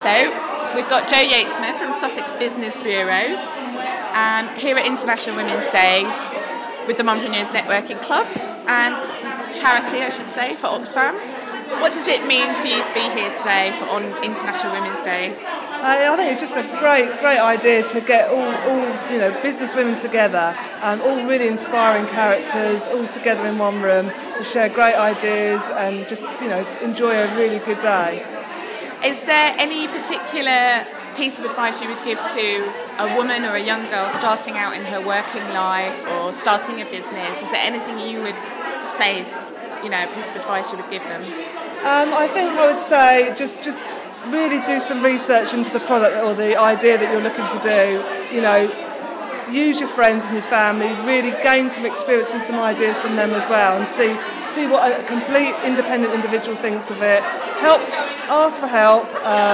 So, we've got Jo Yates-Smith from Sussex Business Bureau here at International Women's Day with the Mompreneurs Networking Club and charity, I should say, for Oxfam. What does it mean for you to be here today on International Women's Day? I think it's just a great idea to get all business women together, all really inspiring characters, all together in one room to share great ideas and just enjoy a really good day. Is there any particular piece of advice you would give to a woman or a young girl starting out in her working life or starting a business? Is there anything you would say, a piece of advice you would give them? I think I would say just really do some research into the product or the idea that you're looking to do. Use your friends and your family, really gain some experience and some ideas from them as well, and see what a complete independent individual thinks of it. Ask for help.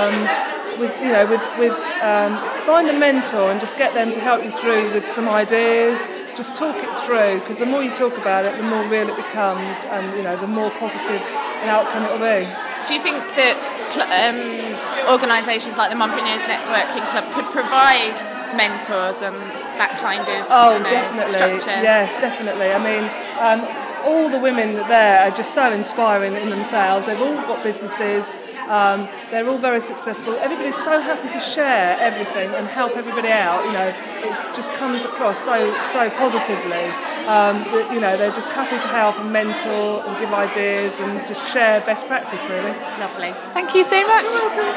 Find a mentor and just get them to help you through with some ideas. Just talk it through, because the more you talk about it, the more real it becomes, and the more positive an outcome it will be. Do you think that organisations like the Mompreneurs Networking Club could provide mentors and that kind of definitely. structure? Yes, definitely. I mean, all the women there are just so inspiring in themselves. They've all got businesses. They're all very successful. Everybody's so happy to share everything and help everybody out. It just comes across so positively. They're just happy to help and mentor and give ideas and just share best practice, really. Lovely. Thank you so much.